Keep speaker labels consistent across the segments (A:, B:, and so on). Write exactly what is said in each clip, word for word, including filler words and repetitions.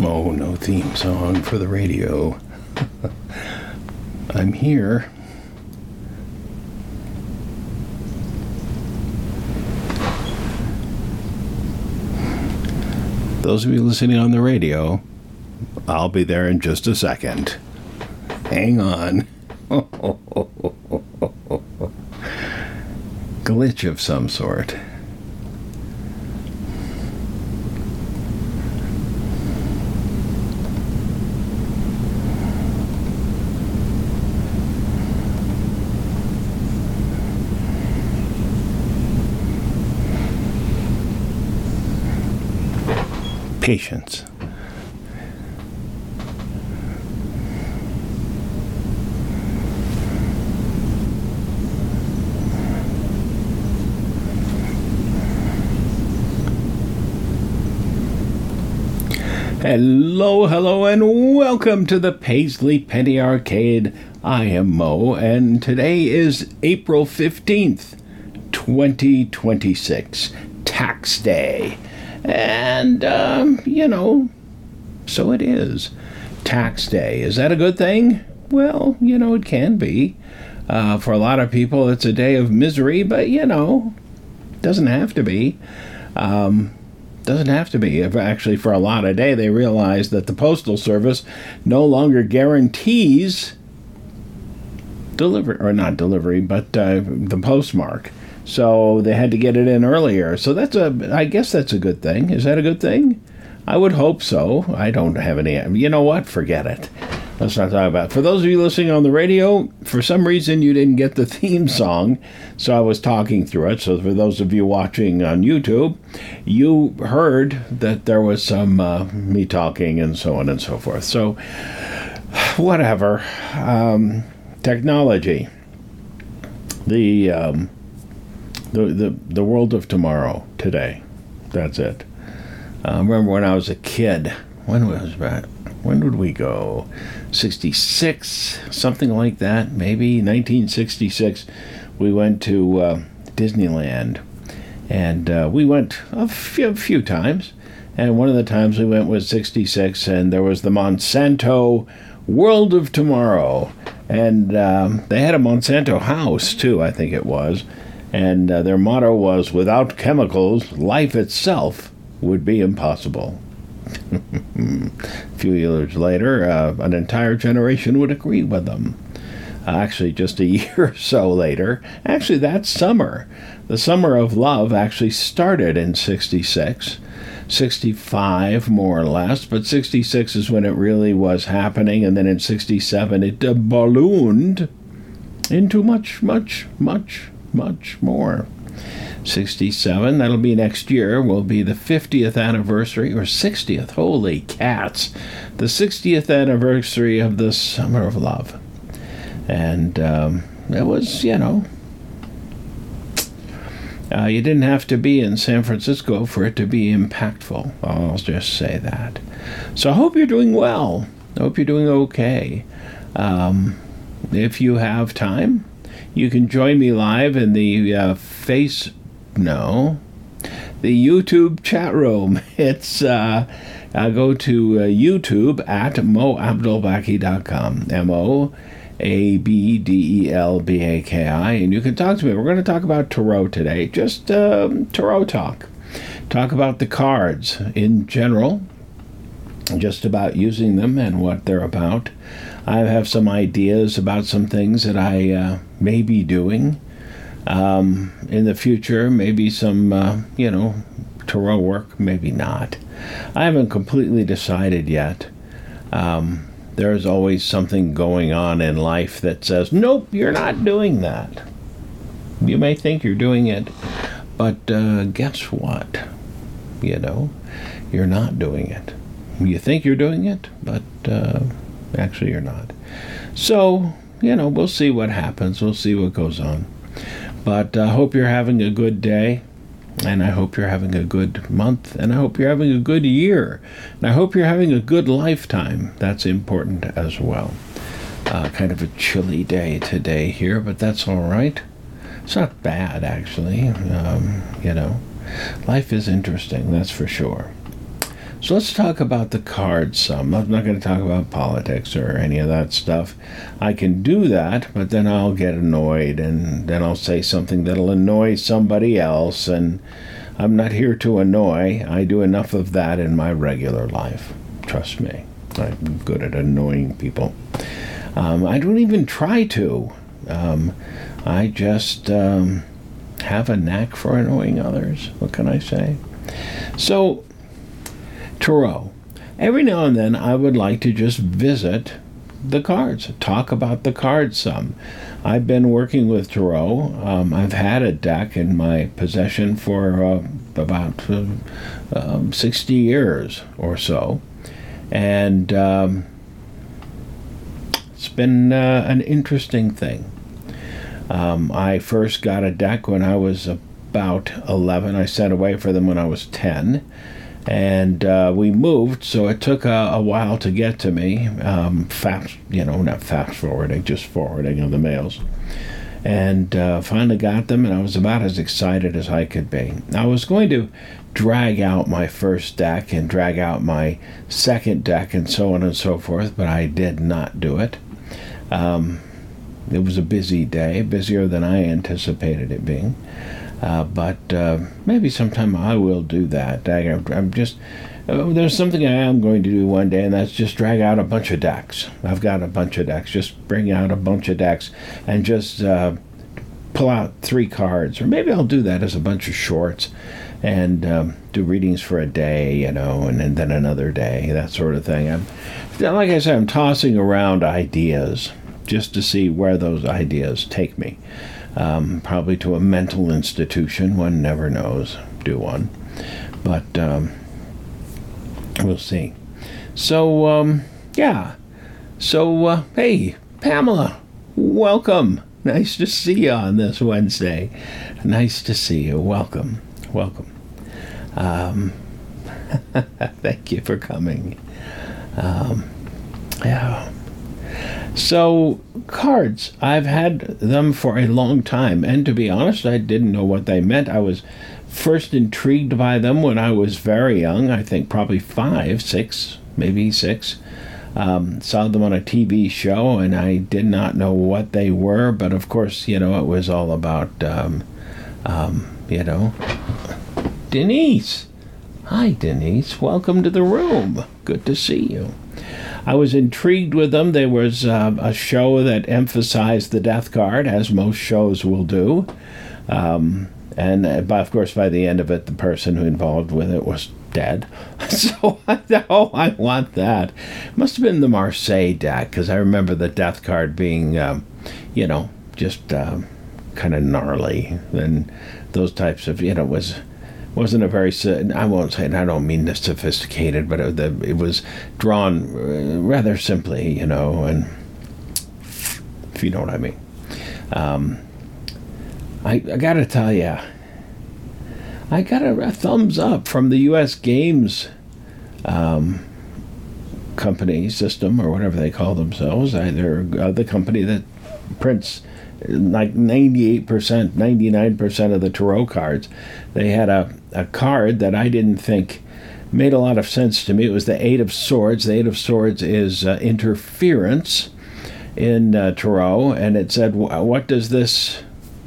A: Oh, no theme song for the radio. I'm here. Those of you listening on the radio, I'll be there in just a second. Hang on. Glitch of some sort. Patience. Hello, hello, and welcome to the Paisley Penny Arcade. I am Mo, and today is April fifteenth, twenty twenty-six, Tax Day. And, um, you know, so it is. Tax Day. Is that a good thing? Well, you know, it can be. Uh, for a lot of people, it's a day of misery, but, you know, doesn't have to be. Um, doesn't have to be. If actually, for a lot of day, they realize that the Postal Service no longer guarantees delivery, or not delivery, but uh, the postmark. So they had to get it in earlier. So that's a, I guess that's a good thing. Is that a good thing? I would hope so. I don't have any, you know what? Forget it. Let's not talk about it. For those of you listening on the radio, for some reason you didn't get the theme song, so I was talking through it. So for those of you watching on YouTube, you heard that there was some uh, me talking and so on and so forth. So whatever. Um, technology. The... Um, The, the the world of tomorrow, today. That's it. I uh, remember when I was a kid. When was that? When did we go? sixty-six, something like that. Maybe nineteen sixty-six. We went to uh, Disneyland. And uh, we went a few, a few times. And one of the times we went was sixty-six. And there was the Monsanto World of Tomorrow. And um, they had a Monsanto house, too, I think it was. And uh, their motto was, without chemicals, life itself would be impossible. A few years later, uh, an entire generation would agree with them. Uh, actually, just a year or so later, actually that summer, the Summer of Love actually started in sixty-six, sixty-five more or less, but sixty-six is when it really was happening, and then in sixty-seven it uh, ballooned into much, much, much, much more. sixty-seven, that'll be next year, will be the fiftieth anniversary, or sixtieth, holy cats, the sixtieth anniversary of the Summer of Love. And um, it was, you know, uh, you didn't have to be in San Francisco for it to be impactful. I'll just say that. So I hope you're doing well. I hope you're doing okay. Um, if you have time, you can join me live in the uh, face, no, the YouTube chat room. It's, uh, uh go to uh, YouTube at mo abdel baki dot com, M O A B D E L B A K I, and you can talk to me. We're going to talk about tarot today, just um, tarot talk. Talk about the cards in general, just about using them and what they're about. I have some ideas about some things that I uh, may be doing um, in the future. Maybe some, uh, you know, tarot work, maybe not. I haven't completely decided yet. Um, there's always something going on in life that says, nope, you're not doing that. You may think you're doing it, but uh, guess what? You know, you're not doing it. You think you're doing it, but... Uh, Actually, you're not. So, you know, we'll see what happens. We'll see what goes on. But I uh, hope you're having a good day. And I hope you're having a good month. And I hope you're having a good year. And I hope you're having a good lifetime. That's important as well. Uh, kind of a chilly day today here, but that's all right. It's not bad, actually. Um, you know, life is interesting, that's for sure. So let's talk about the cards some. I'm not going to talk about politics or any of that stuff. I can do that, but then I'll get annoyed, and then I'll say something that'll annoy somebody else, and I'm not here to annoy. I do enough of that in my regular life. Trust me. I'm good at annoying people. Um, I don't even try to. Um, I just um, have a knack for annoying others. What can I say? So, Tarot. Every now and then I would like to just visit the cards, talk about the cards some. I've been working with Tarot. Um, I've had a deck in my possession for uh, about uh, um, sixty years or so. And um, it's been uh, an interesting thing. Um, I first got a deck when I was about eleven. I sent away for them when I was ten. And uh, we moved, so it took a, a while to get to me. Um, fast, you know, not fast forwarding, just forwarding of the mails. And uh, finally got them, and I was about as excited as I could be. I was going to drag out my first deck and drag out my second deck and so on and so forth, but I did not do it. Um, it was a busy day, busier than I anticipated it being. Uh, but uh, maybe sometime I will do that. I, I'm just uh, there's something I am going to do one day, and that's just drag out a bunch of decks. I've got a bunch of decks. Just bring out a bunch of decks and just uh, pull out three cards, or maybe I'll do that as a bunch of shorts and um, do readings for a day, you know, and, and then another day, that sort of thing. I'm, like I said, I'm tossing around ideas just to see where those ideas take me. Um, probably to a mental institution. One never knows. Do one. But um, we'll see. So, um, yeah. So, uh, hey, Pamela, welcome. Nice to see you on this Wednesday. Nice to see you. Welcome. Welcome. Um, thank you for coming. Um, yeah. So, cards, I've had them for a long time, and to be honest, I didn't know what they meant. I was first intrigued by them when I was very young, I think probably five, six, maybe six. Um, saw them on a T V show, and I did not know what they were, but of course, you know, it was all about, um, um, you know, Denise. Hi, Denise. Welcome to the room. Good to see you. I was intrigued with them. There was uh, a show that emphasized the death card, as most shows will do. Um, and, uh, but of course, by the end of it, the person who involved with it was dead. So I thought, oh, I want that. Must have been the Marseille deck, because I remember the death card being, um, you know, just um, kind of gnarly. And those types of, you know, was... wasn't a very, I won't say, and I don't mean this sophisticated, but it, the, it was drawn rather simply, you know, and if you know what I mean. Um, I, I got to tell you, I got a, a thumbs up from the U S Games um, company system, or whatever they call themselves. I, they're uh, the company that prints like ninety-eight percent, ninety-nine percent of the tarot cards. They had a, a card that I didn't think made a lot of sense to me. It was the Eight of Swords. The Eight of Swords is uh, interference in uh, tarot, and it said, what does this,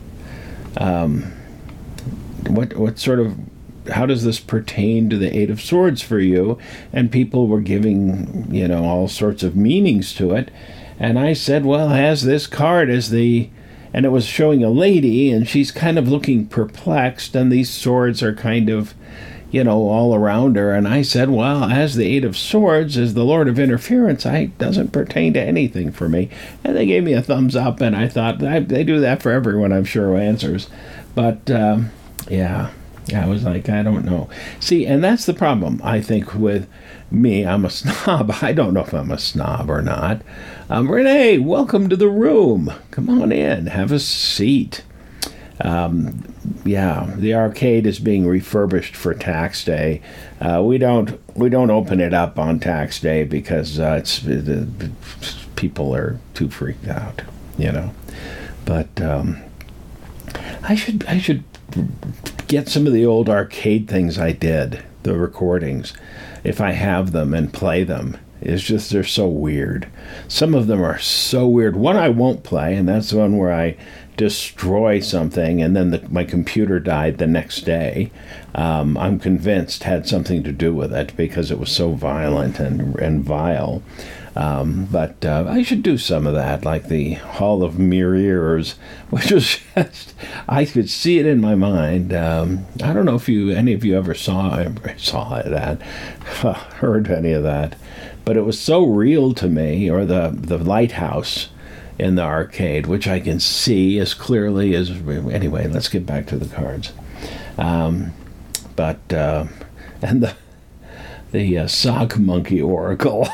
A: um, what what sort of, how does this pertain to the Eight of Swords for you? And people were giving, you know, all sorts of meanings to it. And I said, well, as this card is the, and it was showing a lady, and she's kind of looking perplexed, and these swords are kind of, you know, all around her. And I said, well, as the Eight of Swords is the Lord of Interference, I doesn't pertain to anything for me. And they gave me a thumbs up, and I thought, I, they do that for everyone, I'm sure, who answers. But, um, yeah, I was like, I don't know. See, and that's the problem, I think, with me. I'm a snob. I don't know if I'm a snob or not. Um, Renee, welcome to the room. Come on in. Have a seat. Um, yeah, the arcade is being refurbished for tax day. Uh, we don't we don't open it up on tax day because uh, it's the, the people are too freaked out, you know. But um, I should I should get some of the old arcade things I did. the recordings, if I have them and play them. It's just they're so weird. Some of them are so weird. One I won't play, and that's the one where I destroy something and then the, my computer died the next day. Um, I'm convinced had something to do with it because it was so violent and, and vile. Um, but uh, I should do some of that, like the Hall of Mirrors, which was just, I could see it in my mind. Um, I don't know if you, any of you ever saw, saw that, heard any of that, but it was so real to me. Or the, the lighthouse in the arcade, which I can see as clearly as, anyway, let's get back to the cards. Um, but, uh, and the, the uh, Sock Monkey Oracle.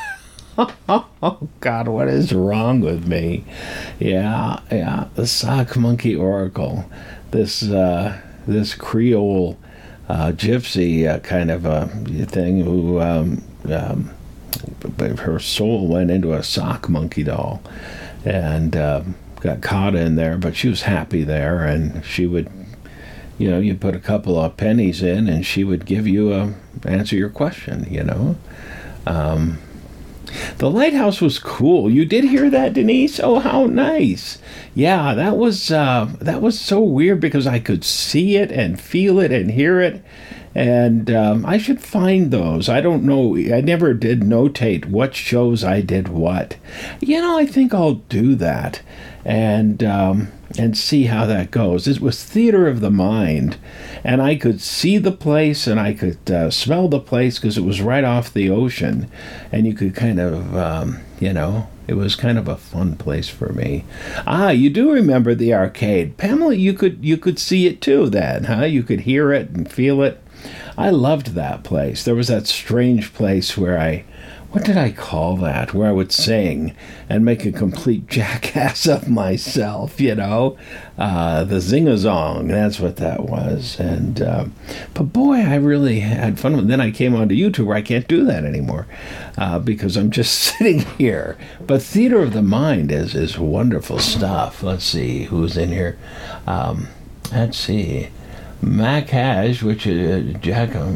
A: Oh, God, what is wrong with me? Yeah, yeah, the Sock Monkey Oracle. This, uh, this Creole uh, gypsy uh, kind of a thing who, um, um, her soul went into a sock monkey doll and uh, got caught in there, but she was happy there, and she would, you know, you put a couple of pennies in and she would give you a, answer your question, you know. Um, The lighthouse was cool. You did hear that, Denise? Oh, how nice. Yeah, that was uh, that was so weird because I could see it and feel it and hear it. And um, I should find those. I don't know. I never did notate what shows I did what. You know, I think I'll do that and um, and see how that goes. It was theater of the mind. And I could see the place and I could uh, smell the place because it was right off the ocean. And you could kind of, um, you know, it was kind of a fun place for me. Ah, you do remember the arcade. Pamela, you could you could see it too then, huh? You could hear it and feel it. I loved that place. There was that strange place where I, what did I call that? Where I would sing and make a complete jackass of myself, you know? Uh, the Zing-a-Zong, that's what that was. And, uh, but boy, I really had fun with it. Then I came onto YouTube where I can't do that anymore uh, because I'm just sitting here. But theater of the mind is, is wonderful stuff. Let's see who's in here. Um, let's see. Mac Hash, which is uh, Jack, uh,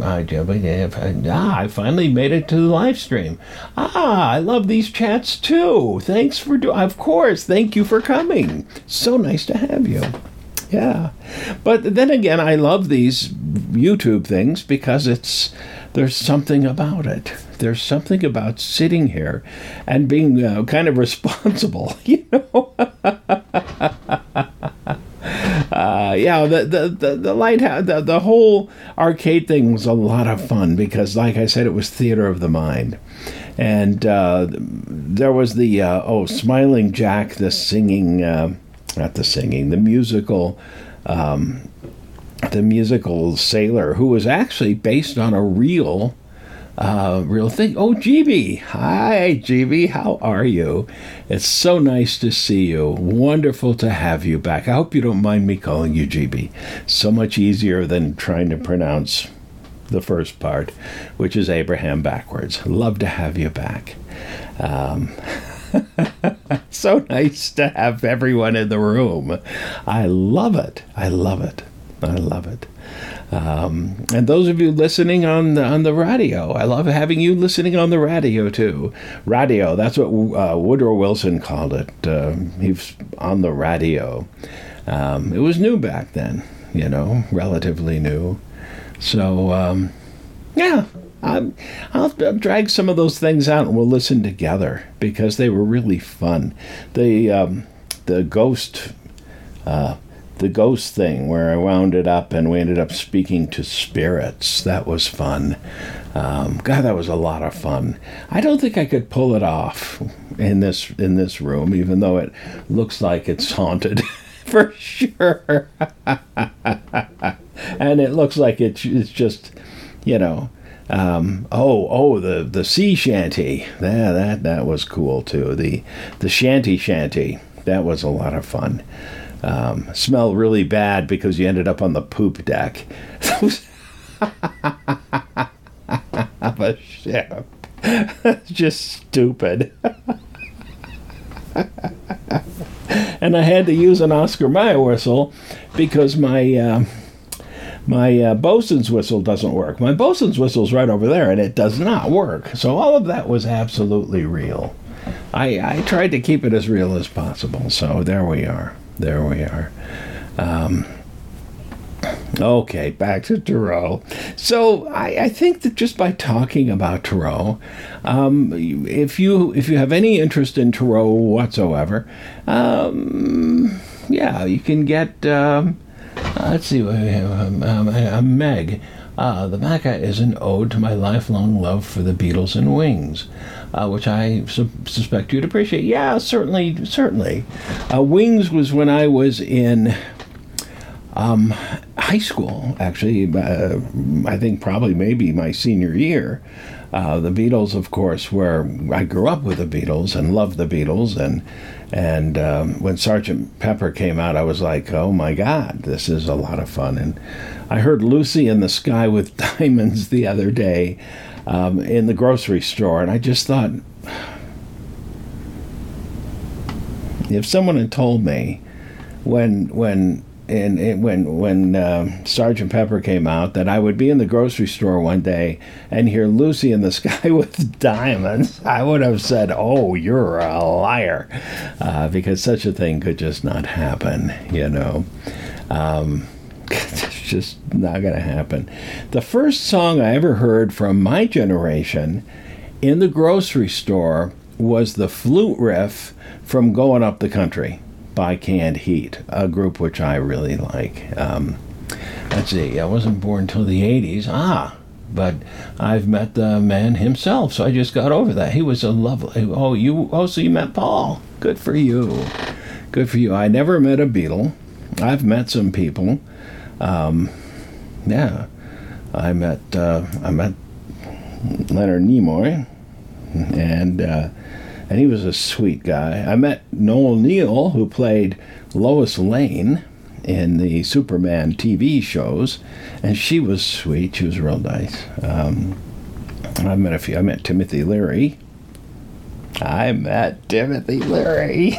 A: ah, I finally made it to the live stream. Ah, I love these chats too. Thanks for doing, of course, thank you for coming. So nice to have you. Yeah. But then again, I love these YouTube things because it's, there's something about it. There's something about sitting here and being uh, kind of responsible, you know? Uh, yeah, the the the, the lighthouse, the, the whole arcade thing was a lot of fun because, like I said, it was theater of the mind, and uh, there was the uh, oh, Smiling Jack, the singing, uh, not the singing, the musical, um, the musical sailor who was actually based on a real. Uh, real thing. Oh, G B. Hi, G B. How are you? It's so nice to see you. Wonderful to have you back. I hope you don't mind me calling you G B. So much easier than trying to pronounce the first part, which is Abraham backwards. Love to have you back. Um, so nice to have everyone in the room. I love it. I love it. I love it. Um, and those of you listening on the, on the radio, I love having you listening on the radio too. Radio, that's what uh, Woodrow Wilson called it. Uh, he was on the radio. Um, it was new back then, you know, relatively new. So, um, yeah, I'll, I'll drag some of those things out and we'll listen together because they were really fun. The um, the ghost. Uh, The ghost thing where I wound it up and we ended up speaking to spirits. That was fun. Um, God, that was a lot of fun. I don't think I could pull it off in this in this room, even though it looks like it's haunted for sure. And it looks like it's, it's just, you know, um, oh, oh, the, the sea shanty. Yeah, that, that was cool too. The, the shanty shanty. That was a lot of fun. Um, smelled really bad because you ended up on the poop deck. But shit, just stupid. And I had to use an Oscar Mayer whistle because my uh, my uh, bosun's whistle doesn't work. My bosun's whistle's right over there, and it does not work. So all of that was absolutely real. I, I tried to keep it as real as possible. So there we are. There we are. Um, okay, back to Tarot. So I, I think that just by talking about Tarot, um, if you if you have any interest in Tarot whatsoever, um, yeah, you can get. Um, Uh, let's see what we have. Um, um, uh, Meg. Uh, the Maca is an ode to my lifelong love for the Beatles and Wings, uh, which I su- suspect you'd appreciate. Yeah, certainly, certainly. Uh, Wings was when I was in um, high school, actually. Uh, I think probably maybe my senior year. Uh, the Beatles, of course, were, I grew up with the Beatles and loved the Beatles, and and um, when Sergeant Pepper came out, I was like, oh my God, this is a lot of fun. And I heard Lucy in the Sky with Diamonds the other day um, in the grocery store, and I just thought, if someone had told me when when And, and when when uh, Sergeant Pepper came out, that I would be in the grocery store one day and hear Lucy in the Sky with Diamonds, I would have said, oh, you're a liar, uh, because such a thing could just not happen, you know. Um, it's just not going to happen. The first song I ever heard from my generation in the grocery store was the flute riff from Going Up the Country by Canned Heat, a group which I really like. Um, let's see, I wasn't born until the eighties. Ah, but I've met the man himself, so I just got over that. He was a lovely... Oh, you, oh, so you met Paul. Good for you. Good for you. I never met a Beatle. I've met some people. Um, yeah, I met, uh, I met Leonard Nimoy, and... Uh, And he was a sweet guy. I met Noel Neill, who played Lois Lane in the Superman T V shows, and she was sweet. She was real nice. Um, I met a few. I met Timothy Leary. I met Timothy Leary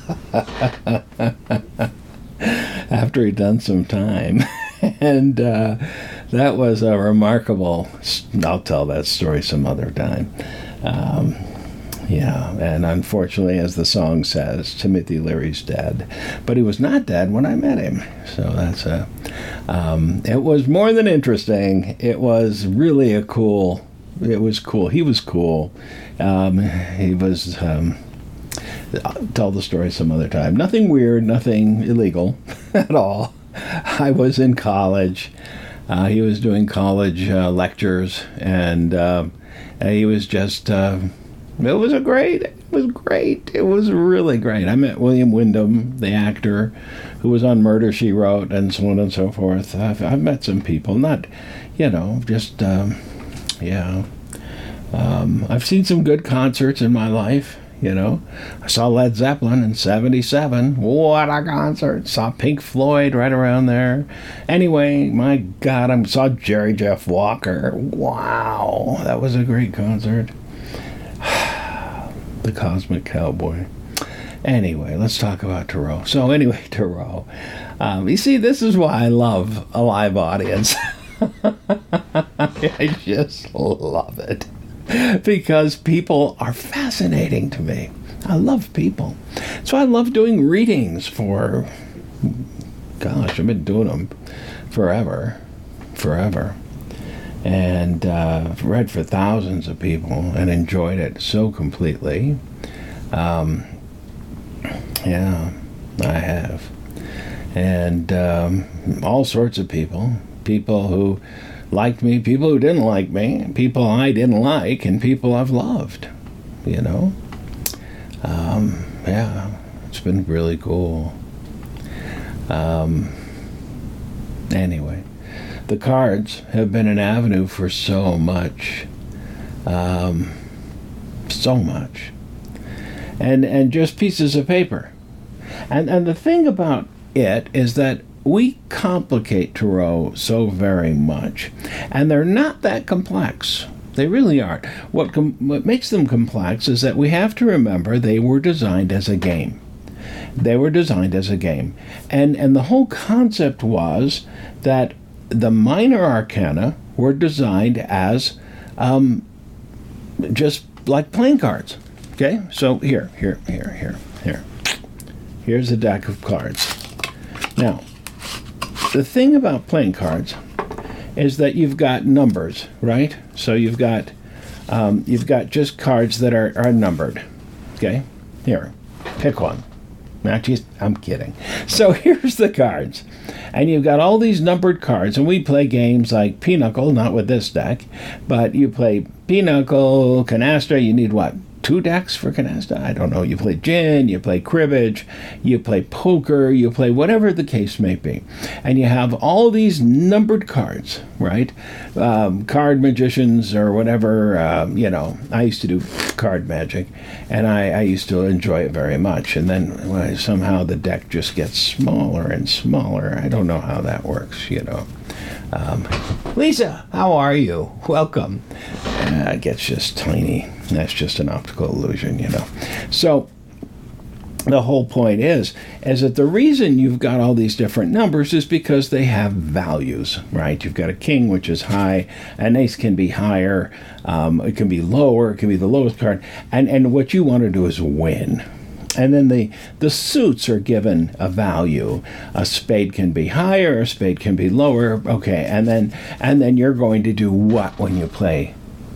A: after he'd done some time, and uh, that was a remarkable. I'll tell that story some other time. Um, Yeah, and unfortunately, as the song says, Timothy Leary's dead. But he was not dead when I met him. So that's a... Um, it was more than interesting. It was really a cool... It was cool. He was cool. Um, he was... Um, I'll tell the story some other time. Nothing weird, nothing illegal at all. I was in college. Uh, he was doing college uh, lectures, and uh, he was just... Uh, It was a great, it was great. It was really great. I met William Wyndham, the actor, who was on Murder, She Wrote, and so on and so forth. I've, I've met some people, not, you know, just, um, yeah. Um, I've seen some good concerts in my life, you know. I saw Led Zeppelin in seventy-seven. What a concert. Saw Pink Floyd right around there. Anyway, my God, I saw Jerry Jeff Walker. Wow, that was a great concert. The Cosmic Cowboy. Anyway, let's talk about Tarot. So anyway, Tarot. Um, you see, this is why I love a live audience. I just love it. Because people are fascinating to me. I love people. So I love doing readings for, gosh, I've been doing them forever. Forever. And uh, read for thousands of people and enjoyed it so completely. Um, yeah, I have. And um, all sorts of people. People who liked me, people who didn't like me, people I didn't like, and people I've loved, you know. Um, yeah, it's been really cool. Um, anyway. The cards have been an avenue for so much, um, so much, and and just pieces of paper, and and the thing about it is that we complicate Tarot so very much, and they're not that complex. They really aren't. What com- what makes them complex is that we have to remember they were designed as a game. They were designed as a game, and and the whole concept was that the minor arcana were designed as um, just like playing cards. Okay, so here, here, here, here, here. Here's a deck of cards. Now, the thing about playing cards is that you've got numbers, right? So you've got um, you've got just cards that are, are numbered. Okay, here, pick one. Not just, I'm kidding. So here's the cards. And you've got all these numbered cards, and we play games like Pinochle, not with this deck, but you play Pinochle, Canasta, you need what? Two decks for Canasta? I don't know. You play gin, you play cribbage, you play poker, you play whatever the case may be. And you have all these numbered cards, right? Um, card magicians or whatever, um, you know, I used to do card magic, and I, I used to enjoy it very much. And then well, somehow the deck just gets smaller and smaller. I don't know how that works, you know. Um, Lisa, how are you? Welcome. Uh, it gets just tiny. That's just an optical illusion, you know. So the whole point is, is that the reason you've got all these different numbers is because they have values, right? You've got a king, which is high. An ace can be higher. Um, it can be lower. It can be the lowest card. And, and what you want to do is win. And then the, the suits are given a value. A spade can be higher, a spade can be lower. Okay, and then and then you're going to do what when you play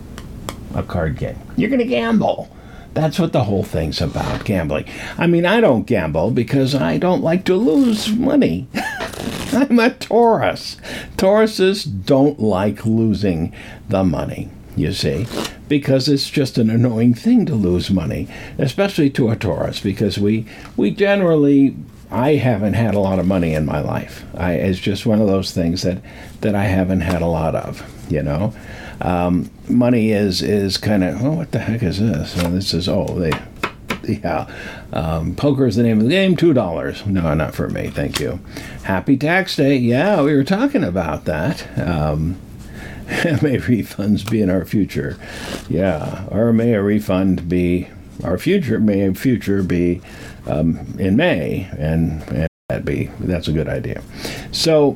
A: a card game? You're going to gamble. That's what the whole thing's about, gambling. I mean, I don't gamble because I don't like to lose money. I'm a Taurus. Tauruses don't like losing the money, you see, because it's just an annoying thing to lose money, especially to a Taurus, because we we generally, I haven't had a lot of money in my life. I, it's just one of those things that, that I haven't had a lot of, you know. Um, money is, is kind of, oh, what the heck is this? Oh, this is, oh, they, yeah, um, poker is the name of the game, two dollars. No, not for me, thank you. Happy tax day. Yeah, we were talking about that. Um, may refunds be in our future. Yeah, or may a refund be our future, may a future be um, in May, and, and that'd be, that's a good idea. So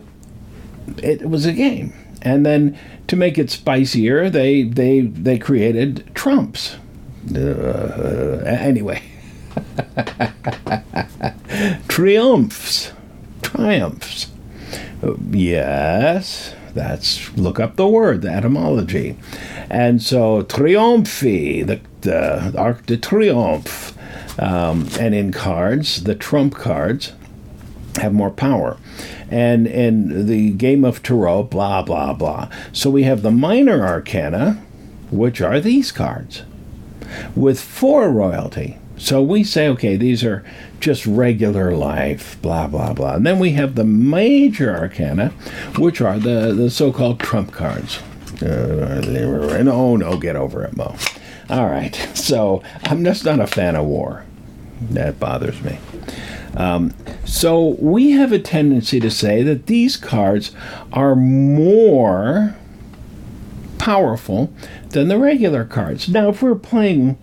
A: it was a game. And then to make it spicier, they they they created trumps. Uh, anyway, triumphs, triumphs. Uh, yes, that's look up the word, the etymology, and so triumphi, the the Arc de Triomphe, um, and in cards, the trump cards have more power. And in the game of Tarot, blah, blah, blah. So we have the minor arcana, which are these cards, with four royalty. So we say, okay, these are just regular life, blah, blah, blah. And then we have the major arcana, which are the, the so-called trump cards. Uh, no, no, get over it, Mo. All right, so I'm just not a fan of war. That bothers me. Um, so we have a tendency to say that these cards are more powerful than the regular cards. Now, if we're playing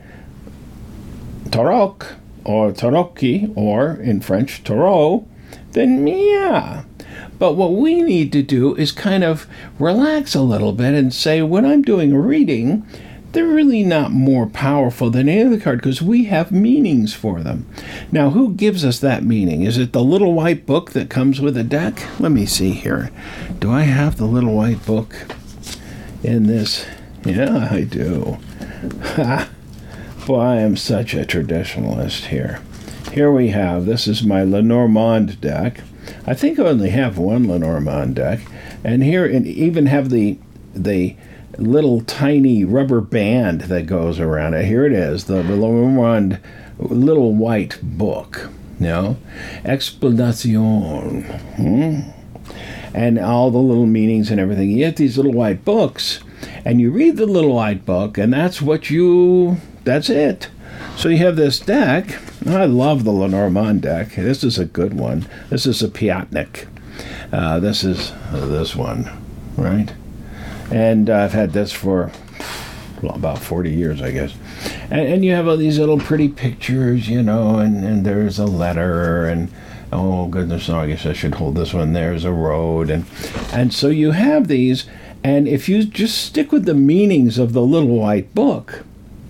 A: Tarot or Tarocchi, or in French, Tarot, then yeah. But what we need to do is kind of relax a little bit and say, when I'm doing a reading, they're really not more powerful than any other card because we have meanings for them. Now, who gives us that meaning? Is it the little white book that comes with a deck? Let me see here. Do I have the little white book in this? Yeah, I do. Ha! Boy, I am such a traditionalist here. Here we have, this is my Lenormand deck. I think I only have one Lenormand deck. And here, and even have the the little tiny rubber band that goes around it. Here it is, the Lenormand little white book, you know, explanation, hmm? And all the little meanings and everything. You get these little white books, and you read the little white book, and that's what you, that's it. So you have this deck. I love the Lenormand deck. This is a good one. This is a Piatnik. Uh, this is uh, this one, right? And uh, I've had this for well, about forty years, I guess. And, and you have all these little pretty pictures, you know, and, and there's a letter, and oh goodness, no, I guess I should hold this one. There's a road. And, and so you have these, and if you just stick with the meanings of the little white book,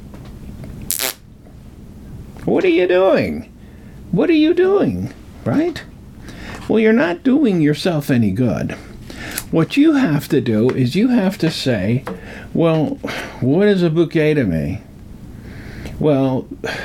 A: what are you doing? What are you doing, right? Well, you're not doing yourself any good. What you have to do is you have to say, well, what is a bouquet to me? Well,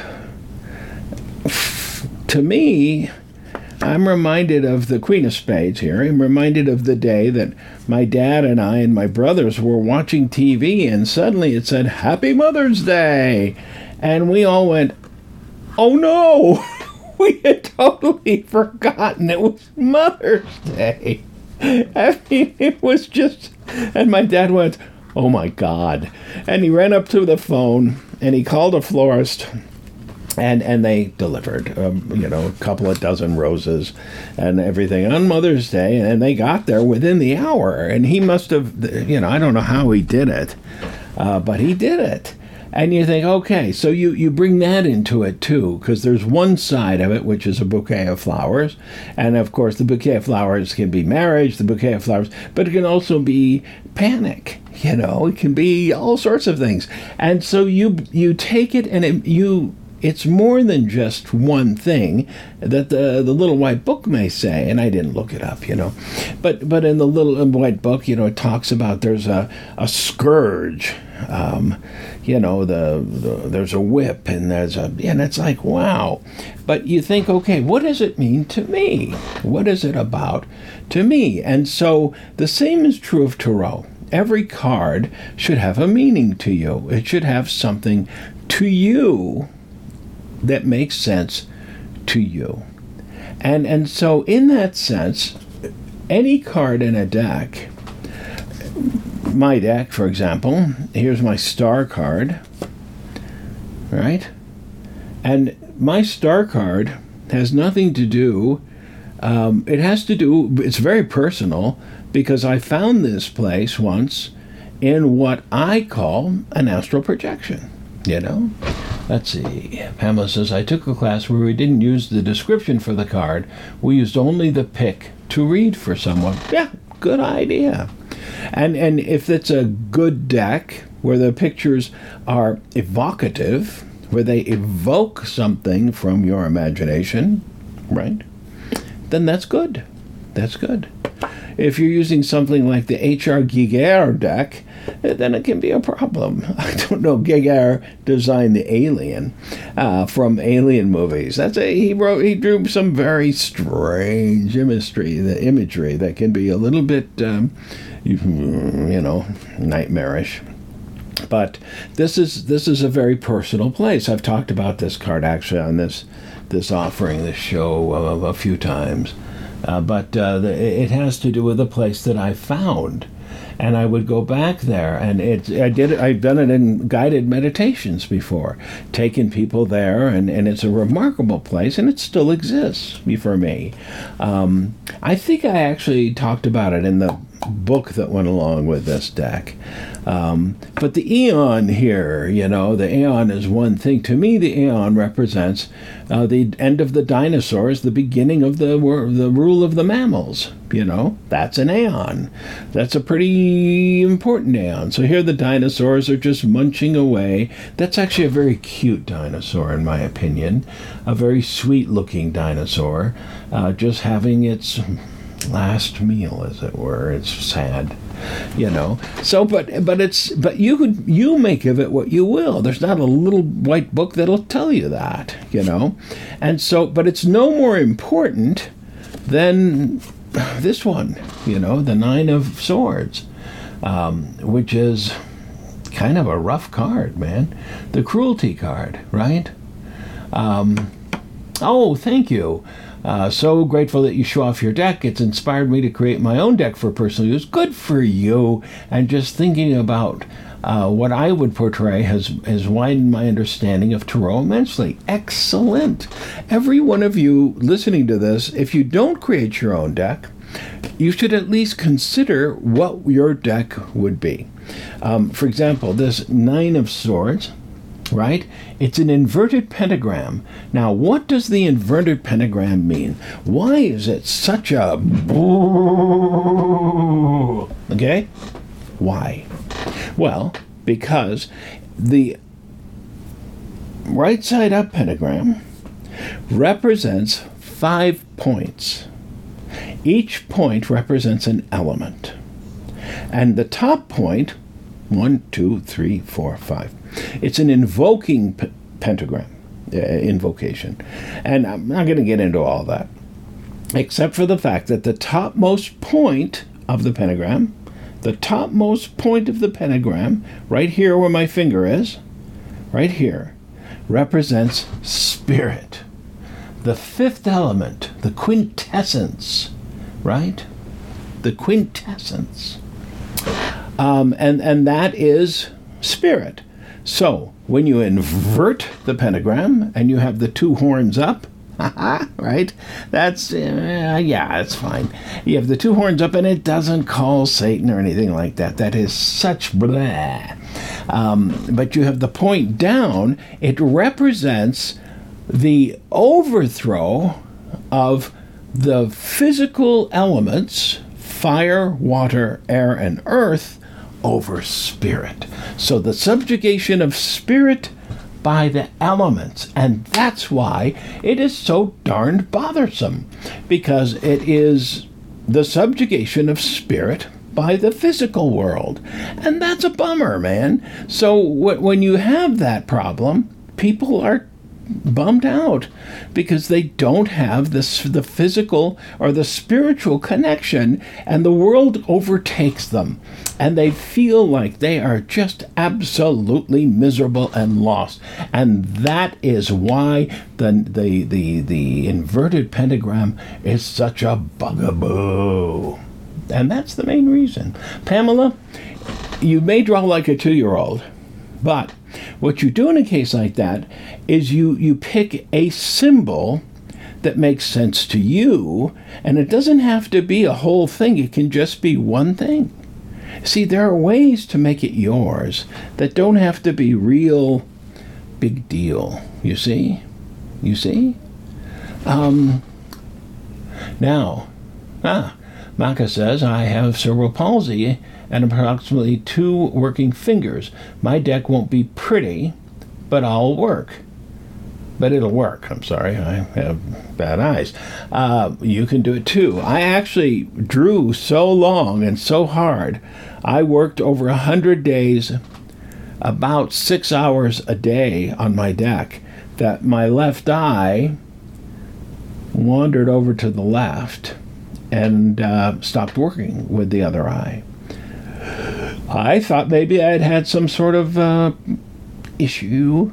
A: to me, I'm reminded of the Queen of Spades here. I'm reminded of the day that my dad and I and my brothers were watching T V, and suddenly it said, Happy Mother's Day. And we all went, oh no, we had totally forgotten it was Mother's Day. I mean, it was just, and my dad went, oh my God. And he ran up to the phone and he called a florist. And and they delivered, um, you know, a couple of dozen roses and everything on Mother's Day. And they got there within the hour. And he must have, you know, I don't know how he did it, uh, but he did it. And you think, okay, so you, you bring that into it, too, because there's one side of it, which is a bouquet of flowers. And, of course, the bouquet of flowers can be marriage, the bouquet of flowers, but it can also be panic. You know, it can be all sorts of things. And so you you take it and it, you... It's more than just one thing that the the little white book may say, and I didn't look it up, you know. But but in the little white book, you know, it talks about there's a, a scourge, um, you know, the, the there's a whip, and there's a, and it's like, wow. But you think, okay, what does it mean to me? What is it about to me? And so the same is true of tarot. Every card should have a meaning to you. It should have something to you that makes sense to you. And and so in that sense, any card in a deck, my deck, for example, here's my star card, right? And my star card has nothing to do, um, it has to do, it's very personal, because I found this place once in what I call an astral projection, you know? Let's see. Pamela says, I took a class where we didn't use the description for the card. We used only the pick to read for someone. Yeah, good idea. And and if it's a good deck where the pictures are evocative, where they evoke something from your imagination, right, then that's good. That's good. If you're using something like the H R Giger deck, then it can be a problem. I don't know. Giger designed the Alien uh, from Alien movies. That's a he wrote. He drew some very strange imagery. The imagery that can be a little bit, um, you know, nightmarish. But this is this is a very personal place. I've talked about this card actually on this this offering, this show a, a few times. Uh, but uh, the, it has to do with a place that I found, and I would go back there, and it. I did. I've done it in guided meditations before, taken people there, and, and it's a remarkable place, and it still exists for me. Um, I think I actually talked about it in the book that went along with this deck. Um, but the Aeon here, you know, the Aeon is one thing. To me, the Aeon represents uh, the end of the dinosaurs, the beginning of the the rule of the mammals. You know, that's an Aeon. That's a pretty important Aeon. So here the dinosaurs are just munching away. That's actually a very cute dinosaur, in my opinion. A very sweet-looking dinosaur, uh, just having its last meal, as it were. It's sad. You know, so but but it's but you could you make of it what you will. There's not a little white book that'll tell you that, you know, and so but it's no more important than this one, you know, the Nine of Swords, um, which is kind of a rough card, man. The cruelty card, right? Um, oh, thank you. Uh, so grateful that you show off your deck. It's inspired me to create my own deck for personal use. Good for you. And just thinking about uh, what I would portray has, has widened my understanding of tarot immensely. Excellent. Every one of you listening to this, if you don't create your own deck, you should at least consider what your deck would be. Um, for example, this Nine of Swords right? It's an inverted pentagram. Now, what does the inverted pentagram mean? Why is it such a... Okay? Why? Well, because the right side up pentagram represents five points. Each point represents an element. And the top point, one, two, three, four, five, it's an invoking p- pentagram, uh, invocation. And I'm not going to get into all that, except for the fact that the topmost point of the pentagram, the topmost point of the pentagram, right here where my finger is, right here, represents spirit. The fifth element, the quintessence, right? The quintessence. Um, and, and that is spirit. So when you invert the pentagram and you have the two horns up, right? That's, uh, yeah, it's fine. You have the two horns up and it doesn't call Satan or anything like that. That is such blah. Um, but you have the point down. It represents the overthrow of the physical elements, fire, water, air, and earth, over spirit. So the subjugation of spirit by the elements. And that's why it is so darned bothersome, because it is the subjugation of spirit by the physical world. And that's a bummer, man. So w- when you have that problem, people are bummed out because they don't have this, the physical or the spiritual connection, and the world overtakes them and they feel like they are just absolutely miserable and lost. And that is why the the the, the inverted pentagram is such a bugaboo. And that's the main reason. Pamela, you may draw like a two-year-old, but what you do in a case like that is you, you pick a symbol that makes sense to you, and it doesn't have to be a whole thing. It can just be one thing. See, there are ways to make it yours that don't have to be real big deal. You see? You see? Um, now, ah, Maka says, I have cerebral palsy and approximately two working fingers. My deck won't be pretty, but I'll work. But it'll work. I'm sorry, I have bad eyes. Uh, you can do it too. I actually drew so long and so hard. I worked over a hundred days, about six hours a day on my deck, that my left eye wandered over to the left and uh, stopped working with the other eye. I thought maybe I had had some sort of uh, issue.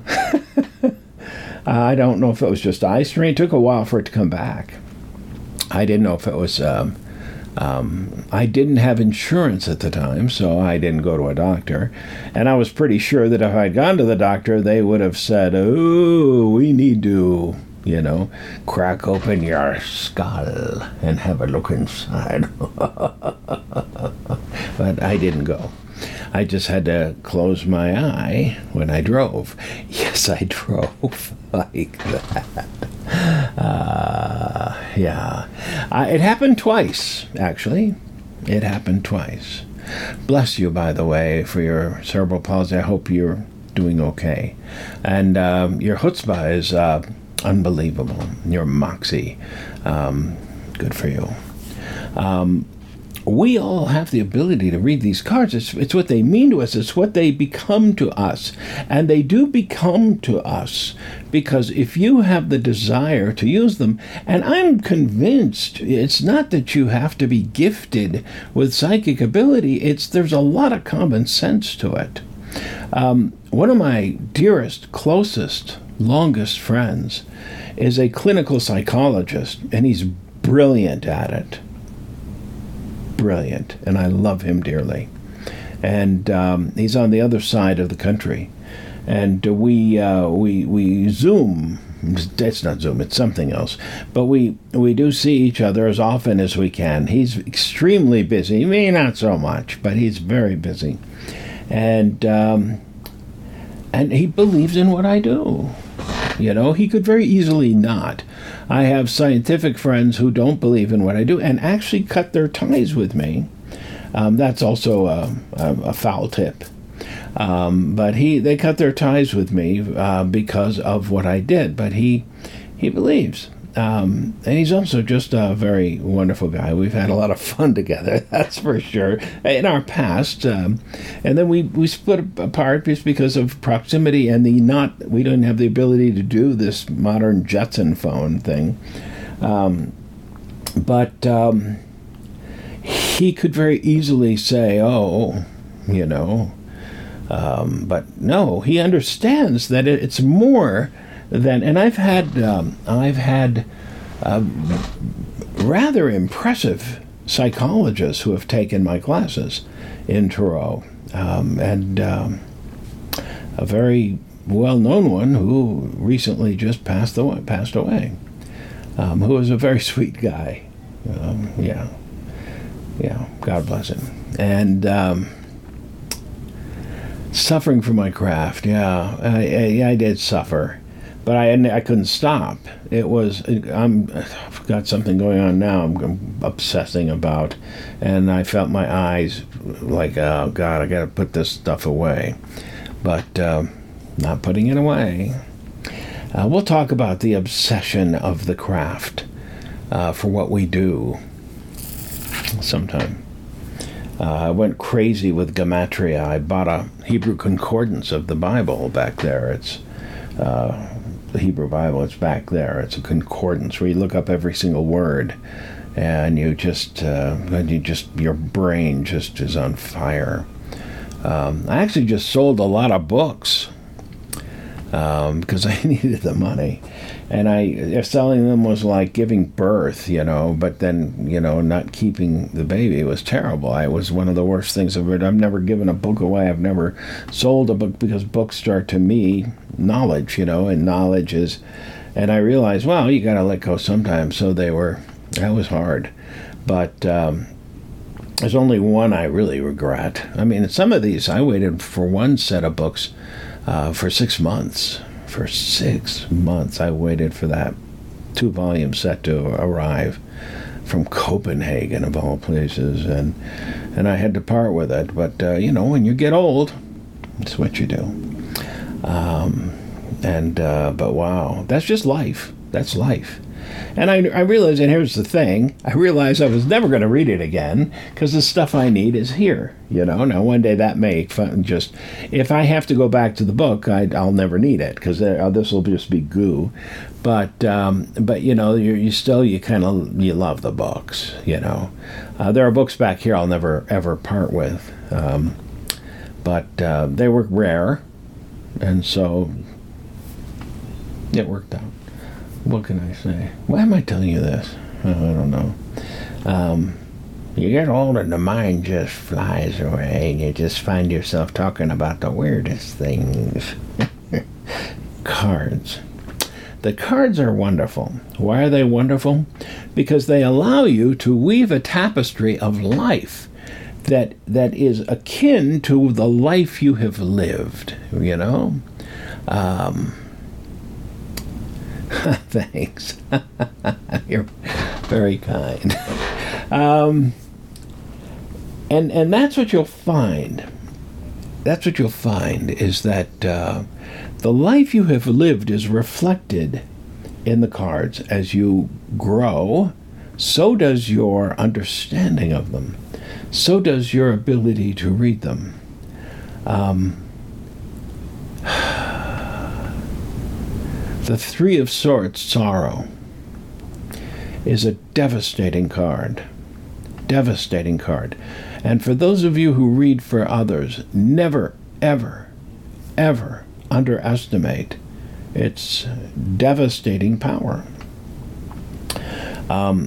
A: I don't know if it was just eye strain. It took a while for it to come back. I didn't know if it was... Um, um, I didn't have insurance at the time, so I didn't go to a doctor. And I was pretty sure that if I'd gone to the doctor, they would have said, oh, we need to, you know, crack open your skull and have a look inside. But I didn't go. I just had to close my eye when I drove. Yes, I drove like that. Uh, yeah. Uh, it happened twice, actually. It happened twice. Bless you, by the way, for your cerebral palsy. I hope you're doing okay. And um, your chutzpah is uh, unbelievable. Your moxie. Um, good for you. Um, we all have the ability to read these cards. It's, it's what they mean to us. It's what they become to us. And they do become to us because if you have the desire to use them, and I'm convinced it's not that you have to be gifted with psychic ability, it's there's a lot of common sense to it. Um, one of my dearest, closest, longest friends is a clinical psychologist, and he's brilliant at it. Brilliant, and I love him dearly. And um, he's on the other side of the country, and uh, we uh, we we Zoom. It's not Zoom; it's something else. But we we do see each other as often as we can. He's extremely busy. Me, not so much, but he's very busy. And um, and he believes in what I do. You know, he could very easily not. I have scientific friends who don't believe in what I do and actually cut their ties with me. Um, that's also a, a, a foul tip. Um, but he, they cut their ties with me uh, because of what I did. But he, he believes. Um, and he's also just a very wonderful guy. We've had a lot of fun together, that's for sure, in our past. Um, and then we, we split apart just because of proximity and the not, we didn't have the ability to do this modern Jetson phone thing. Um, but um, he could very easily say, oh, you know, um, but no, he understands that it, it's more than, and I've had, um, I've had uh, rather impressive psychologists who have taken my classes in Truro, um, and um, a very well-known one who recently just passed away, passed away, um, who was a very sweet guy. Um, yeah, yeah, God bless him. And um, suffering for my craft, yeah, I, I, I did suffer. But I I couldn't stop. It was, I'm, I've got something going on now I'm obsessing about. And I felt my eyes like, oh, God, I got to put this stuff away. But uh, not putting it away. Uh, we'll talk about the obsession of the craft uh, for what we do sometime. Uh, I went crazy with Gematria. I bought a Hebrew concordance of the Bible back there. It's uh, the Hebrew Bible. It's back there. It's a concordance where you look up every single word, and you just, uh, you just, your brain just is on fire. Um, I actually just sold a lot of books um, because I needed the money. And I, if selling them was like giving birth, you know, but then, you know, not keeping the baby, it was terrible. I was one of the worst things I've ever. I've never given a book away. I've never sold a book because books are, to me, knowledge, you know, and knowledge is, and I realized, well, you got to let go sometimes. So they were, that was hard. But um, there's only one I really regret. I mean, some of these, I waited for one set of books uh, for six months. For six months, I waited for that two-volume set to arrive from Copenhagen, of all places, and and I had to part with it. But, uh, you know, when you get old, it's what you do. Um, and, uh, but wow, that's just life. That's life. And I, I realized, and here's the thing, I realized I was never going to read it again because the stuff I need is here, you know. Now, one day that may just, if I have to go back to the book, I, I'll never need it because this will just be goo. But, um, but you know, you you still, you kind of, you love the books, you know. Uh, there are books back here I'll never, ever part with. Um, but uh, they were rare, and so it worked out. What can I say? Why am I telling you this? Oh, I don't know. Um, you get old and the mind just flies away and you just find yourself talking about the weirdest things. Cards. The cards are wonderful. Why are they wonderful? Because they allow you to weave a tapestry of life that that is akin to the life you have lived, you know? Um... Thanks. You're very kind. Um, and and that's what you'll find. That's what you'll find is that uh, the life you have lived is reflected in the cards. As you grow, so does your understanding of them. So does your ability to read them. Um, The Three of Swords, Sorrow, is a devastating card. Devastating card. And for those of you who read for others, never, ever, ever underestimate its devastating power. Um,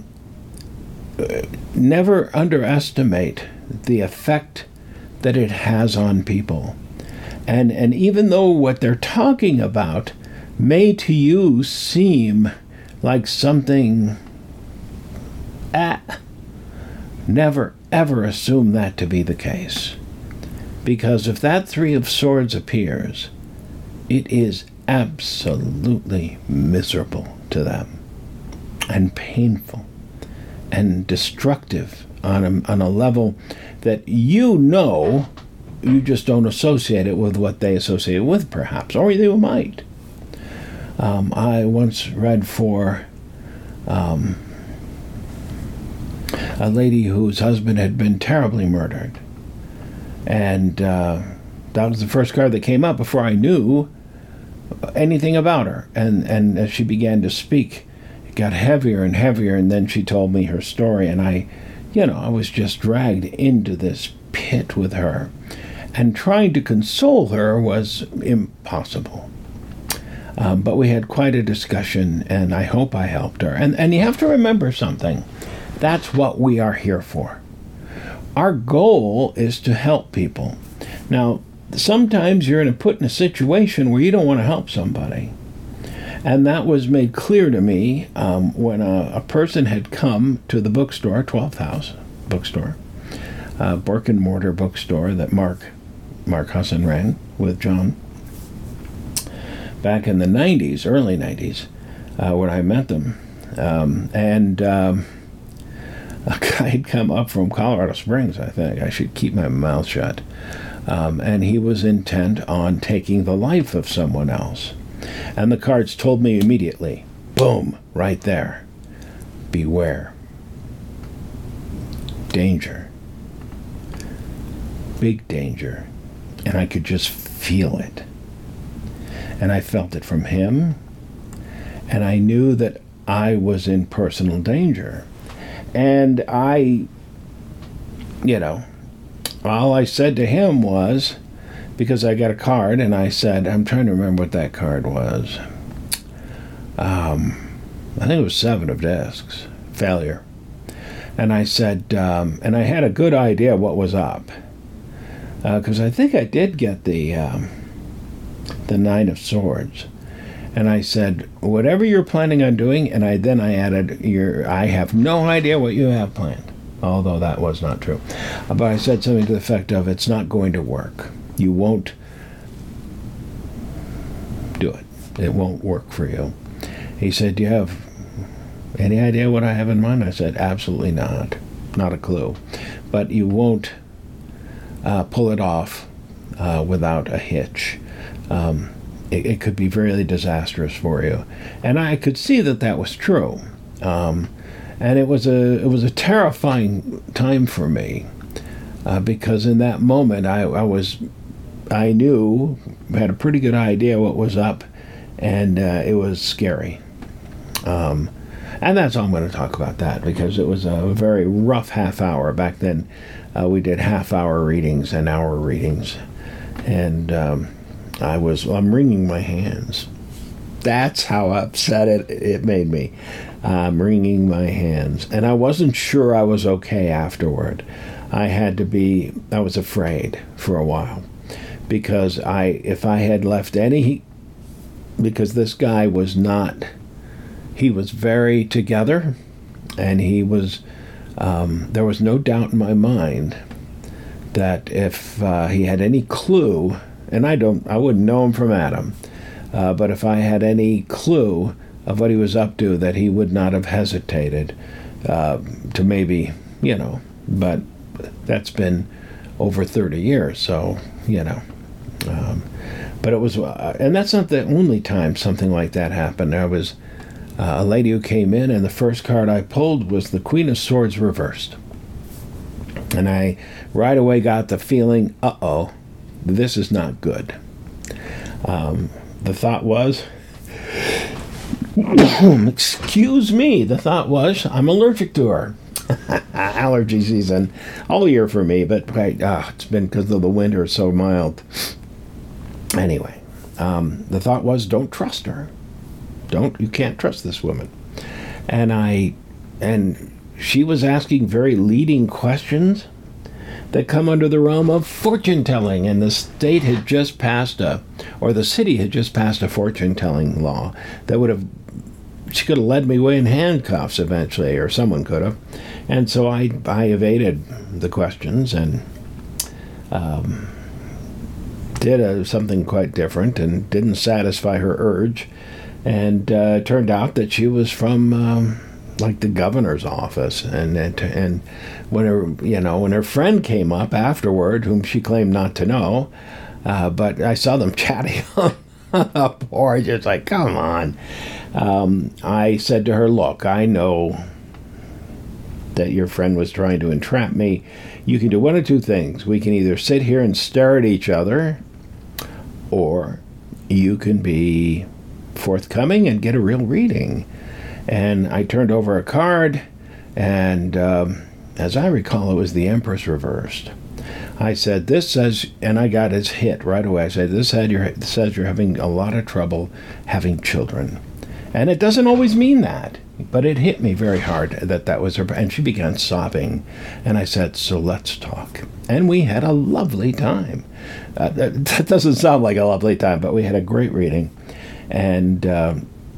A: never underestimate the effect that it has on people. And, and even though what they're talking about may to you seem like something, ah, never ever assume that to be the case. Because if that Three of Swords appears, it is absolutely miserable to them and painful and destructive on a, on a level that you know, you just don't associate it with what they associate with, perhaps, or you might. Um, I once read for um, a lady whose husband had been terribly murdered, and uh, that was the first card that came up before I knew anything about her. And, and as she began to speak, it got heavier and heavier, and then she told me her story, and I, you know, I was just dragged into this pit with her. And trying to console her was impossible. Um, but we had quite a discussion, and I hope I helped her. And, and you have to remember something. That's what we are here for. Our goal is to help people. Now, sometimes you're in a, put in a situation where you don't want to help somebody. And that was made clear to me um, when a, a person had come to the bookstore, twelfth House bookstore, uh, brick and mortar bookstore that Mark Mark Husson ran with John back in the nineties, early nineties, uh, when I met them. Um, and um, a guy had come up from Colorado Springs, I think. I should keep my mouth shut. Um, and he was intent on taking the life of someone else. And the cards told me immediately, boom, right there, beware. Danger. Big danger. And I could just feel it. And I felt it from him. And I knew that I was in personal danger. And I, you know, all I said to him was, because I got a card, and I said, I'm trying to remember what that card was. Um, I think it was Seven of Discs, failure. And I said, um, and I had a good idea what was up. Because uh, I think I did get the um, the Nine of Swords, and I said, whatever you're planning on doing, and I then I added, your I have no idea what you have planned, although that was not true. Uh, but I said something to the effect of, it's not going to work. You won't do it. It won't work for you. He said, do you have any idea what I have in mind? I said, absolutely not. Not a clue. But you won't Uh, pull it off uh, without a hitch. Um, it, it could be really disastrous for you, and I could see that that was true. Um, and it was a it was a terrifying time for me uh, because in that moment I, I was I knew had a pretty good idea what was up, and uh, it was scary. Um, and that's all I'm going to talk about that, because it was a very rough half hour back then. Uh, we did half-hour readings and hour readings, and um, I was I'm wringing my hands. That's how upset it it made me. I'm wringing my hands, and I wasn't sure I was okay afterward. I had to be. I was afraid for a while, because I if I had left any, because this guy was not. He was very together, and he was. Um, there was no doubt in my mind that if uh, he had any clue, and I don't, I wouldn't know him from Adam, uh, but if I had any clue of what he was up to, that he would not have hesitated uh, to maybe, you know, but that's been over thirty years, so, you know. Um, but it was, uh, and that's not the only time something like that happened. There was Uh, a lady who came in, and the first card I pulled was the Queen of Swords reversed. And I right away got the feeling, uh-oh, this is not good. Um, the thought was, excuse me, the thought was, I'm allergic to her. Allergy season all year for me, but right, uh, it's been because of the winter so mild. Anyway, um, the thought was, don't trust her. Don't, you can't trust this woman. And I, and she was asking very leading questions that come under the realm of fortune telling. And the state had just passed a, or the city had just passed a fortune telling law that would have, she could have led me away in handcuffs eventually, or someone could have. And so I, I evaded the questions, and um, did a, something quite different and didn't satisfy her urge. And uh, it turned out that she was from um, like the governor's office. And, and and when her you know when her friend came up afterward, whom she claimed not to know, uh, but I saw them chatting on the porch. It's like, come on. Um, I said to her, look, I know that your friend was trying to entrap me. You can do one of two things. We can either sit here and stare at each other, or you can be forthcoming and get a real reading. And I turned over a card, and um, as I recall, it was the Empress reversed. I said, this says, and I got his hit right away. I said, this said you're, this says you're having a lot of trouble having children. And it doesn't always mean that, but it hit me very hard that that was her. And she began sobbing. And I said, so let's talk. And we had a lovely time. Uh, that, that doesn't sound like a lovely time, but we had a great reading. And uh,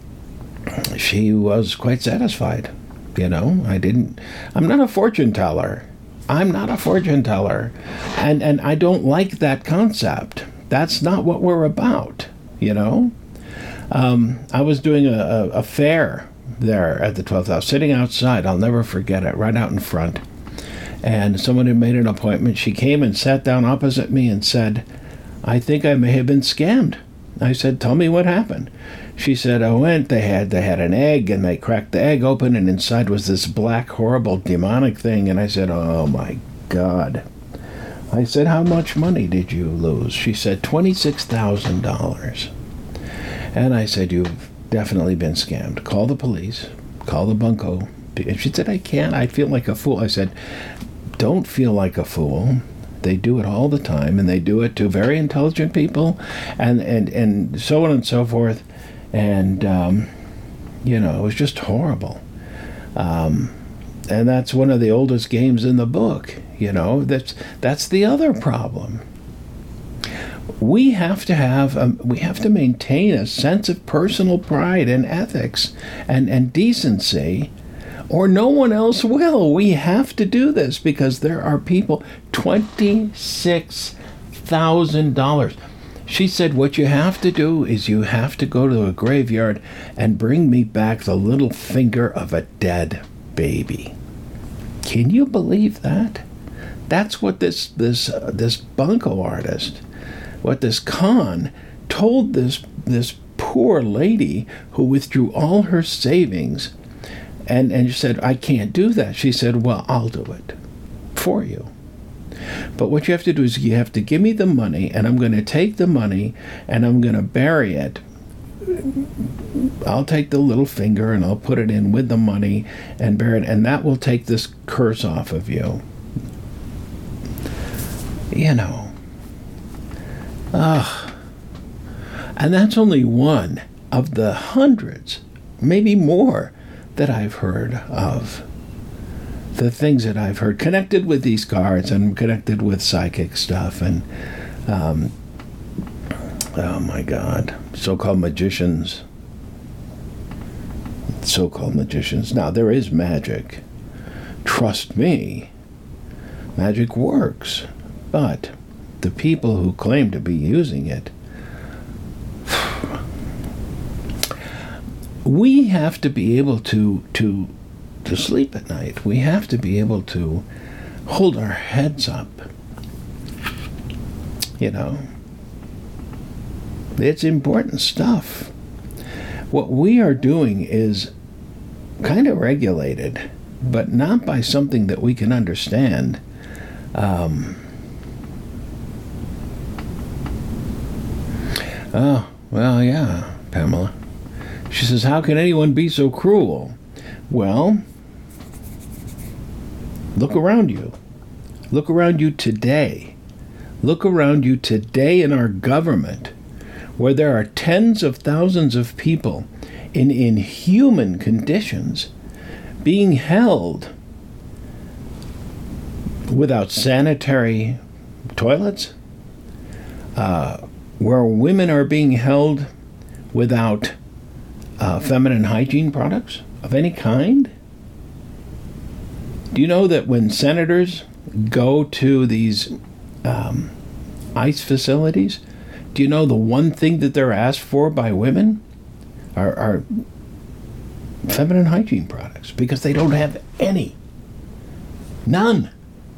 A: she was quite satisfied. You know, I didn't, I'm not a fortune teller. I'm not a fortune teller. And, and I don't like that concept. That's not what we're about, you know. Um, I was doing a, a, a fair there at the twelfth house, sitting outside. I'll never forget it, right out in front. And someone had made an appointment. She came and sat down opposite me and said, I think I may have been scammed. I said, tell me what happened. She said, I went, they had they had an egg, and they cracked the egg open, and inside was this black, horrible, demonic thing. And I said, oh, my God. I said, how much money did you lose? She said, twenty-six thousand dollars. And I said, you've definitely been scammed. Call the police. Call the bunco. And she said, I can't. I feel like a fool. I said, don't feel like a fool. They do it all the time, and they do it to very intelligent people, and, and, and so on and so forth. And, um, you know, it was just horrible. Um, and that's one of the oldest games in the book. You know, that's that's the other problem. We have to have, um, we have to maintain a sense of personal pride and ethics and, and decency, or no one else will. We have to do this because there are people, twenty-six thousand dollars. She said, what you have to do is you have to go to a graveyard and bring me back the little finger of a dead baby. Can you believe that? That's what this this uh, this bunco artist, what this con told this this poor lady who withdrew all her savings. And and she said, I can't do that. She said, well, I'll do it for you. But what you have to do is you have to give me the money, and I'm going to take the money, and I'm going to bury it. I'll take the little finger, and I'll put it in with the money and bury it, and that will take this curse off of you. You know. Ugh. And that's only one of the hundreds, maybe more, that I've heard of. The things that I've heard connected with these cards and connected with psychic stuff and um, oh my God, so-called magicians. So-called magicians. Now, there is magic. Trust me, magic works. But the people who claim to be using it, we have to be able to to to sleep at night. We have to be able to hold our heads up. You know, it's important stuff. What we are doing is kind of regulated, but not by something that we can understand. Um, oh, well, yeah, Pamela. She says, how can anyone be so cruel? Well, look around you. Look around you today. Look around you today in our government, where there are tens of thousands of people in inhuman conditions being held without sanitary toilets, uh, where women are being held without uh, feminine hygiene products of any kind. Do you know that when senators go to these um, ICE facilities, do you know the one thing that they're asked for by women are, are feminine hygiene products, because they don't have any. None.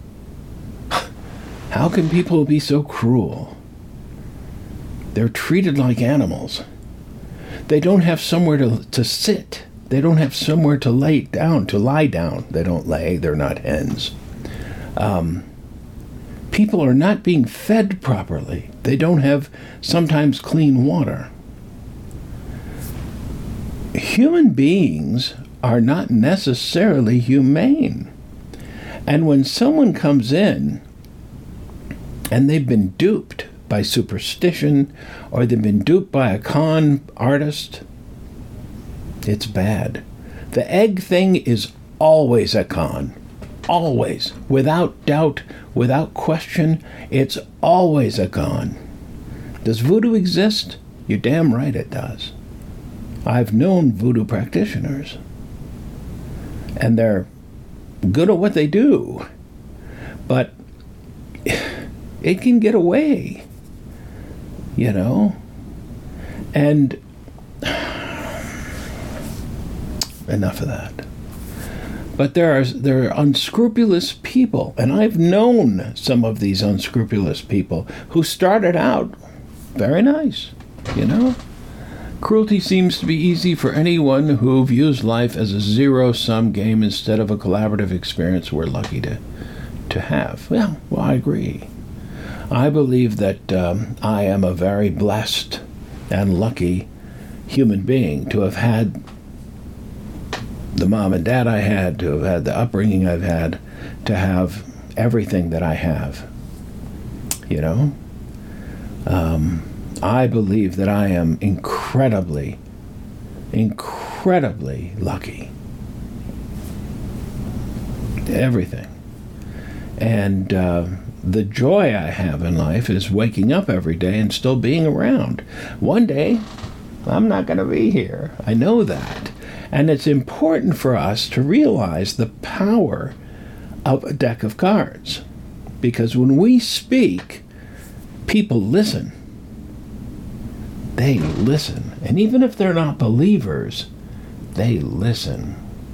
A: How can people be so cruel? They're treated like animals. They don't have somewhere to, to sit. They don't have somewhere to lay down, to lie down. They don't lay, they're not hens. Um, people are not being fed properly. They don't have sometimes clean water. Human beings are not necessarily humane. And when someone comes in and they've been duped by superstition, or they've been duped by a con artist, it's bad. The egg thing is always a con. Always. Without doubt, without question, it's always a con. Does voodoo exist? You're damn right it does. I've known voodoo practitioners, and they're good at what they do, but it can get away, you know? And enough of that. But there are there are unscrupulous people, and I've known some of these unscrupulous people who started out very nice, you know? Cruelty seems to be easy for anyone who views life as a zero-sum game instead of a collaborative experience we're lucky to, to have. Well, well, I agree. I believe that um, I am a very blessed and lucky human being to have had the mom and dad I had, to have had the upbringing I've had, to have everything that I have. You know? Um... I believe that I am incredibly, incredibly lucky. Everything. And uh, the joy I have in life is waking up every day and still being around. One day, I'm not going to be here. I know that. And it's important for us to realize the power of a deck of cards. Because when we speak, people listen. They listen. And even if they're not believers, they listen.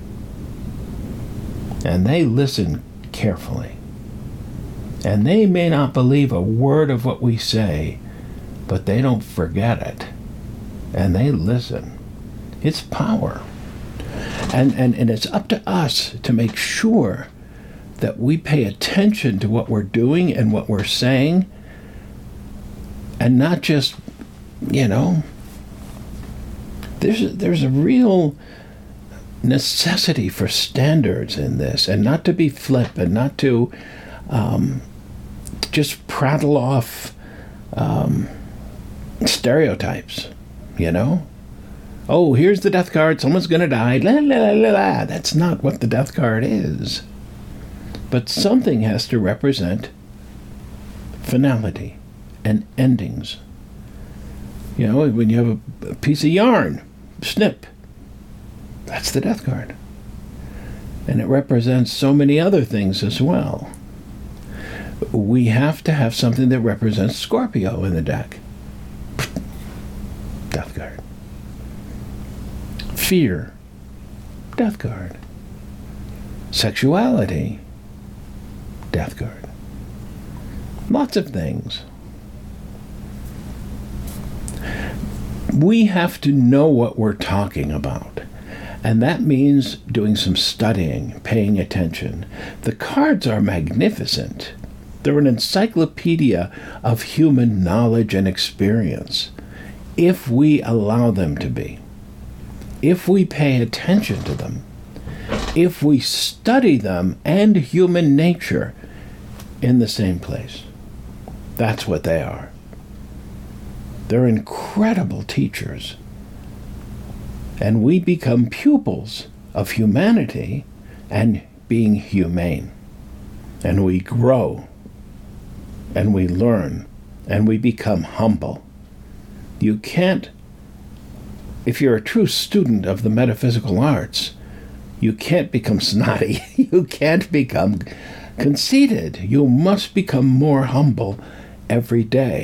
A: And they listen carefully. And they may not believe a word of what we say, but they don't forget it. And they listen. It's power. And, and, and it's up to us to make sure that we pay attention to what we're doing and what we're saying, and not just, you know, there's a, there's a real necessity for standards in this, and not to be flip, and not to um, just prattle off um, stereotypes, you know? Oh, here's the death card, someone's going to die, la, la, la, la. That's not what the death card is. But something has to represent finality and endings. You know, when you have a, a piece of yarn, snip, that's the death card. And it represents so many other things as well. We have to have something that represents Scorpio in the deck. Death card. Fear. Death card. Sexuality. Death card. Lots of things. We have to know what we're talking about. And that means doing some studying, paying attention. The cards are magnificent. They're an encyclopedia of human knowledge and experience, if we allow them to be. If we pay attention to them. If we study them and human nature in the same place. That's what they are. They're incredible teachers. And we become pupils of humanity and being humane. And we grow. And we learn. And we become humble. You can't, if you're a true student of the metaphysical arts, you can't become snotty. You can't become conceited. You must become more humble every day.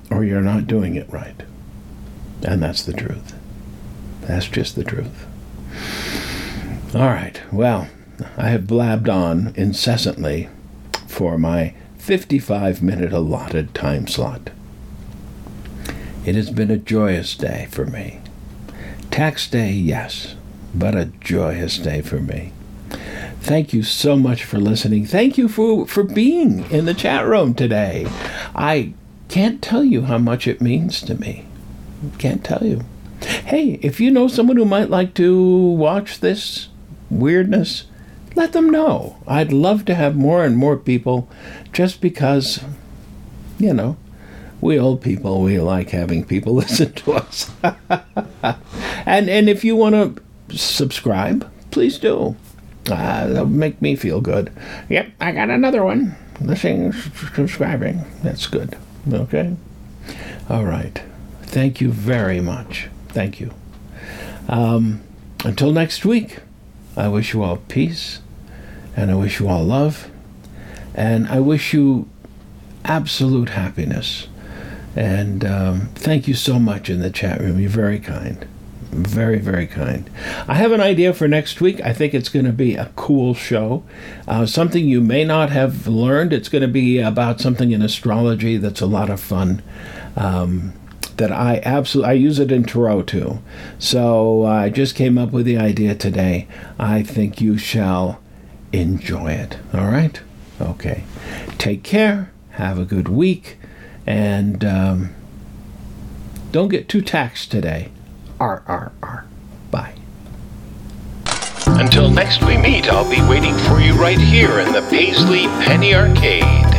A: or you're not doing it right. And that's the truth. That's just the truth. All right. Well, I have blabbed on incessantly for my fifty-five minute allotted time slot. It has been a joyous day for me. Tax day, yes, but a joyous day for me. Thank you so much for listening. Thank you for, for being in the chat room today. I can't tell you how much it means to me. Can't tell you. Hey, if you know someone who might like to watch this weirdness, let them know. I'd love to have more and more people, just because, you know, we old people, we like having people listen to us. and and if you want to subscribe, please do. Uh, that'll make me feel good. Yep, I got another one. Listening, subscribing. That's good. Okay? All right. Thank you very much. Thank you. Um, until next week, I wish you all peace, and I wish you all love, and I wish you absolute happiness. And um, thank you so much in the chat room. You're very kind. Very, very kind. I have an idea for next week. I think it's going to be a cool show. Uh, something you may not have learned. It's going to be about something in astrology that's a lot of fun. Um, that I absolutely, I use it in tarot too. So uh, I just came up with the idea today. I think you shall enjoy it. All right? Okay. Take care. Have a good week. And um, don't get too taxed today. R, R, R. Bye. Until next we meet, I'll be waiting for you right here in the Paisley Penny Arcade.